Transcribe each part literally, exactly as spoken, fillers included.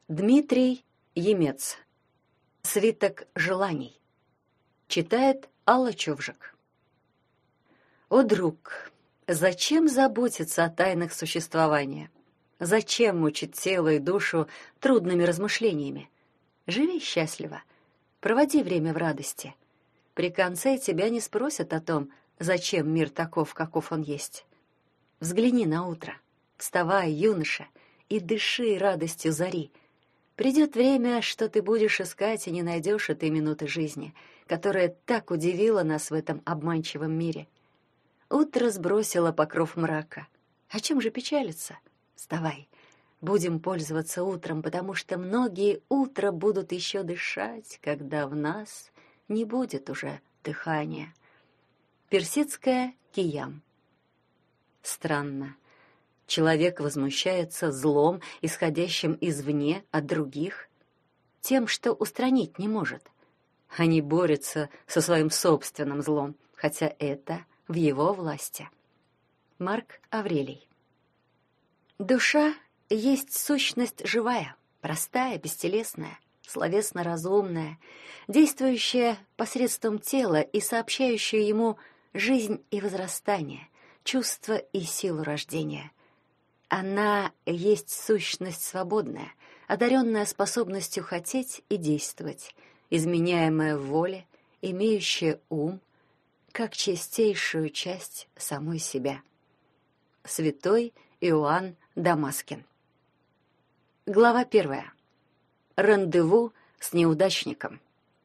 Дмитрий Емец. Свиток желаний. Читает Алла Човжик. О, друг, зачем заботиться о тайнах существования? Зачем мучить тело и душу трудными размышлениями? Живи счастливо, проводи время в радости. При конце тебя не спросят о том, зачем мир таков, каков он есть. Взгляни на утро, вставай, юноша, и дыши радостью зари. Придет время, что ты будешь искать и не найдешь этой минуты жизни, которая так удивила нас в этом обманчивом мире. Утро сбросило покров мрака. О чем же печалиться? Вставай, будем пользоваться утром, потому что многие утра будут еще дышать, когда в нас не будет уже дыхания. Персидская Киям. Странно. Человек возмущается злом, исходящим извне от других, тем, что устранить не может. Они борются со своим собственным злом, хотя это в его власти. Марк Аврелий. Душа есть сущность живая, простая, бестелесная, словесно-разумная, действующая посредством тела и сообщающая ему жизнь и возрастание, чувство и силу рождения. Она есть сущность свободная, одаренная способностью хотеть и действовать, изменяемая в воле, имеющая ум, как чистейшую часть самой себя. Святой Иоанн Дамаскин. Глава первая. Рандеву с неудачником.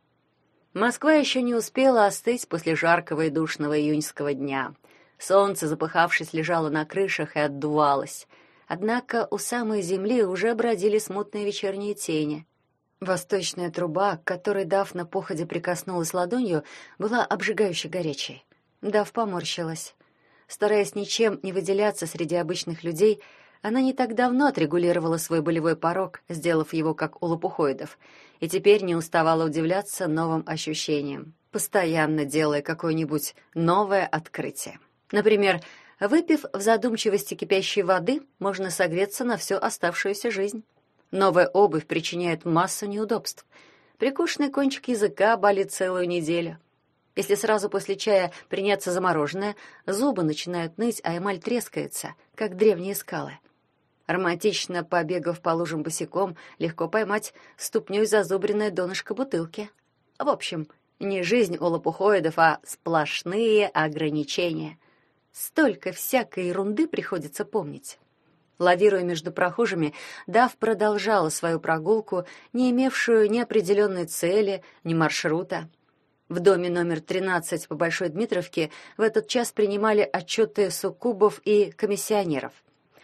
Москва еще не успела остыть после жаркого и душного июньского дня. Солнце, запыхавшись, лежало на крышах и отдувалось. Однако у самой земли уже бродили смутные вечерние тени. Восточная труба, к которой Дафна походя прикоснулась ладонью, была обжигающе горячей. Даф поморщилась. Стараясь ничем не выделяться среди обычных людей, она не так давно отрегулировала свой болевой порог, сделав его как у лопухоидов, и теперь не уставала удивляться новым ощущениям, постоянно делая какое-нибудь новое открытие. Например, выпив в задумчивости кипящей воды, можно согреться на всю оставшуюся жизнь. Новая обувь причиняет массу неудобств. Прикушенный кончик языка болит целую неделю. Если сразу после чая приняться за мороженое, зубы начинают ныть, а эмаль трескается, как древние скалы. Романтично побегав по лужам босиком, легко поймать ступнёй зазубренное донышко бутылки. В общем, не жизнь у лопухоидов, а сплошные ограничения. Столько всякой ерунды приходится помнить. Лавируя между прохожими, Даф продолжала свою прогулку, не имевшую ни определенной цели, ни маршрута. В доме номер тринадцать по Большой Дмитровке в этот час принимали отчеты суккубов и комиссионеров.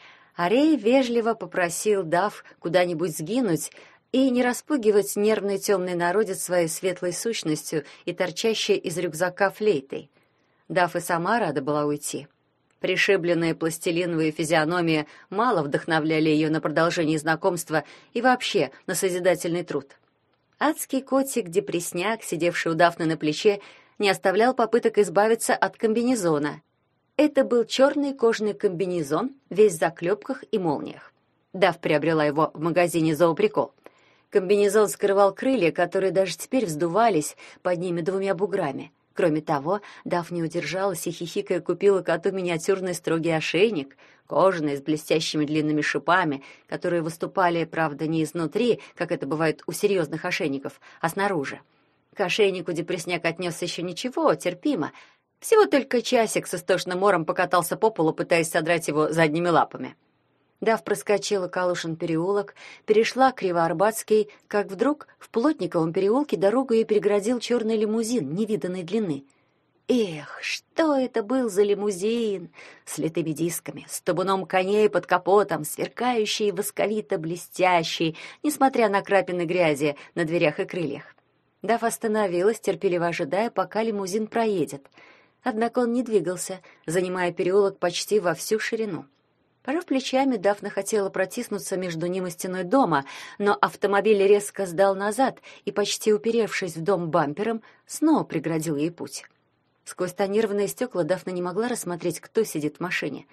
Арей вежливо попросил Даф куда-нибудь сгинуть и не распугивать нервный темный народец своей светлой сущностью и торчащей из рюкзака флейтой. Даф и сама рада была уйти. Пришибленные пластилиновые физиономии мало вдохновляли ее на продолжение знакомства и вообще на созидательный труд. Адский котик-депресняк, сидевший у Дафны на плече, не оставлял попыток избавиться от комбинезона. Это был черный кожаный комбинезон, весь в заклепках и молниях. Даф приобрела его в магазине «Зооприкол». Комбинезон скрывал крылья, которые даже теперь вздувались под ними двумя буграми. Кроме того, Даф не удержалась и, хихикая, купила коту миниатюрный строгий ошейник, кожаный, с блестящими длинными шипами, которые выступали, правда, не изнутри, как это бывает у серьезных ошейников, а снаружи. К ошейнику депресняк отнесся еще ничего, терпимо. Всего только часик с истошным мором покатался по полу, пытаясь содрать его задними лапами. Даф проскочила Калушин переулок, перешла Кривоарбатский, как вдруг в Плотниковом переулке дорогу ей перегородил черный лимузин невиданной длины. Эх, что это был за лимузин! С литыми дисками, с табуном коней под капотом, сверкающий, восковито-блестящий, несмотря на крапины грязи на дверях и крыльях. Даф остановилась, терпеливо ожидая, пока лимузин проедет. Однако он не двигался, занимая переулок почти во всю ширину. Пожав плечами, Дафна хотела протиснуться между ним и стеной дома, но автомобиль резко сдал назад и, почти уперевшись в дом бампером, снова преградил ей путь. Сквозь тонированные стекла Дафна не могла рассмотреть, кто сидит в машине.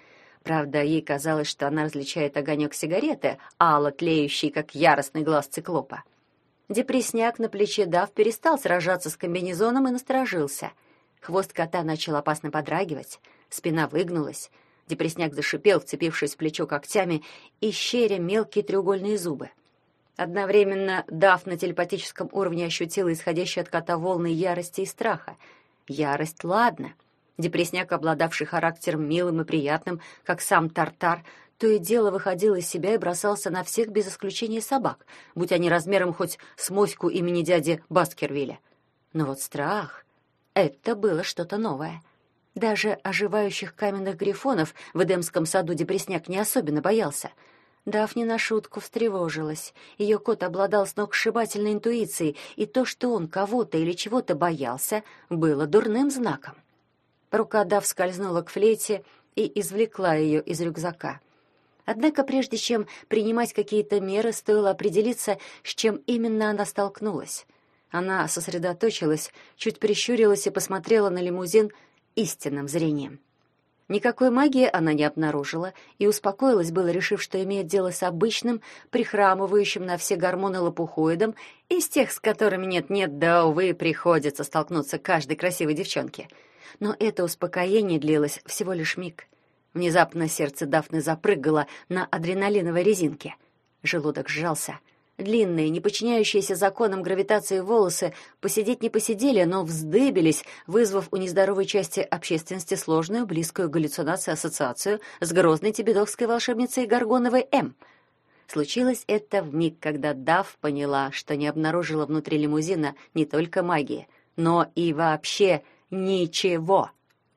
Правда, ей казалось, что она различает огонек сигареты, ало тлеющий, как яростный глаз циклопа. Депресняк на плече Дав перестал сражаться с комбинезоном и насторожился. Хвост кота начал опасно подрагивать, спина выгнулась. Депресняк зашипел, вцепившись в плечо когтями и щеря мелкие треугольные зубы. Одновременно Дав на телепатическом уровне ощутила исходящие от кота волны ярости и страха. Ярость, ладно. Депресняк, обладавший характером милым и приятным, как сам Тартар, то и дело выходил из себя и бросался на всех без исключения собак, будь они размером хоть с моську имени дяди Баскервилля. Но вот страх — это было что-то новое. Даже оживающих каменных грифонов в Эдемском саду Депресняк не особенно боялся. Дав не на шутку встревожилась. Ее кот обладал сногсшибательной интуицией, и то, что он кого-то или чего-то боялся, было дурным знаком. Рука Дав скользнула к флейте и извлекла ее из рюкзака. Однако прежде чем принимать какие-то меры, стоило определиться, с чем именно она столкнулась. Она сосредоточилась, чуть прищурилась и посмотрела на лимузин истинным зрением. Никакой магии она не обнаружила и успокоилась было, решив, что имеет дело с обычным, прихрамывающим на все гормоны лопухоидом, из тех, с которыми нет-нет, да, увы, приходится столкнуться каждой красивой девчонке. Но это успокоение длилось всего лишь миг. Внезапно сердце Дафны запрыгало на адреналиновой резинке. Желудок сжался. Длинные, не подчиняющиеся законам гравитации волосы посидеть не посидели, но вздыбились, вызвав у нездоровой части общественности сложную, близкую к галлюцинации ассоциацию с грозной тибетовской волшебницей Горгоновой М. Случилось это в миг, когда Даф поняла, что не обнаружила внутри лимузина не только магии, но и вообще ничего.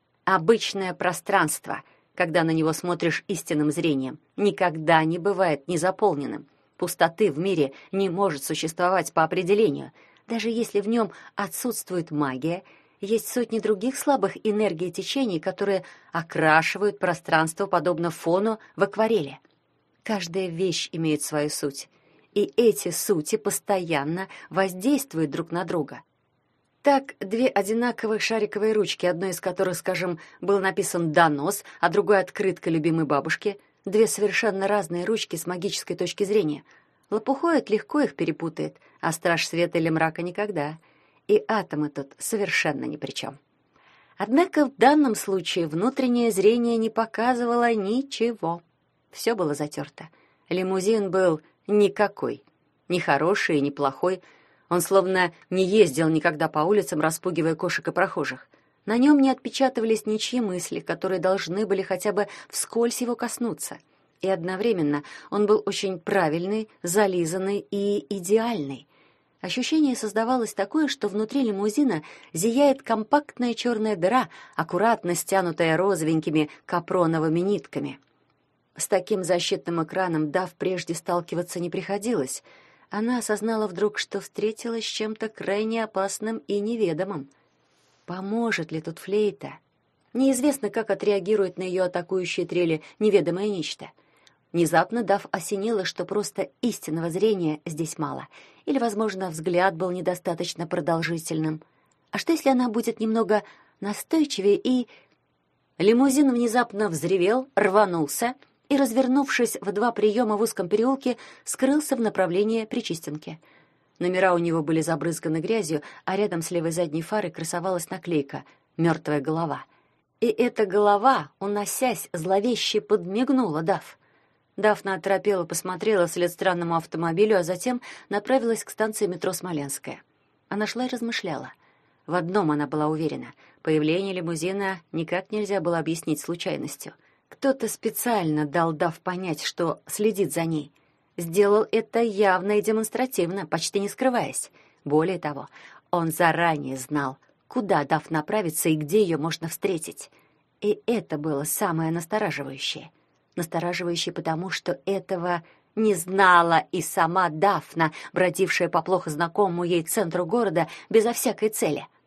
Обычное пространство, когда на него смотришь истинным зрением, никогда не бывает незаполненным. Пустоты в мире не может существовать по определению. Даже если в нем отсутствует магия, есть сотни других слабых энергий течений, которые окрашивают пространство подобно фону в акварели. Каждая вещь имеет свою суть, и эти сути постоянно воздействуют друг на друга. Так, две одинаковых шариковые ручки, одной из которых, скажем, был написан «донос», а другой «открытка любимой бабушки», две совершенно разные ручки с магической точки зрения. Лопухоид легко их перепутает, а страж света или мрака никогда. И атомы тут совершенно ни при чем. Однако в данном случае внутреннее зрение не показывало ничего. Все было затерто. Лимузин был никакой. Ни хороший, ни плохой. Он словно не ездил никогда по улицам, распугивая кошек и прохожих. На нем не отпечатывались ничьи мысли, которые должны были хотя бы вскользь его коснуться. И одновременно он был очень правильный, зализанный и идеальный. Ощущение создавалось такое, что внутри лимузина зияет компактная черная дыра, аккуратно стянутая розовенькими капроновыми нитками. С таким защитным экраном Дав прежде сталкиваться не приходилось. Она осознала вдруг, что встретилась с чем-то крайне опасным и неведомым. Поможет ли тут флейта? Неизвестно, как отреагирует на ее атакующие трели неведомое нечто. Внезапно Дав осенило, что просто истинного зрения здесь мало. Или, возможно, взгляд был недостаточно продолжительным. А что, если она будет немного настойчивее и... Лимузин внезапно взревел, рванулся и, развернувшись в два приема в узком переулке, скрылся в направлении Причистенки. Номера у него были забрызганы грязью, а рядом с левой задней фарой красовалась наклейка «Мертвая голова». И эта голова, уносясь, зловеще подмигнула Дав. Дафна оторопела, посмотрела вслед странному автомобилю, а затем направилась к станции метро «Смоленская». Она шла и размышляла. В одном она была уверена — появление лимузина никак нельзя было объяснить случайностью. Кто-то специально дал Дав понять, что следит за ней. Сделал это явно и демонстративно, почти не скрываясь. Более того, он заранее знал, куда Дав направится и где ее можно встретить. И это было самое настораживающее. Настораживающее потому, что этого не знала и сама Дафна, бродившая по плохо знакомому ей центру города безо всякой цели.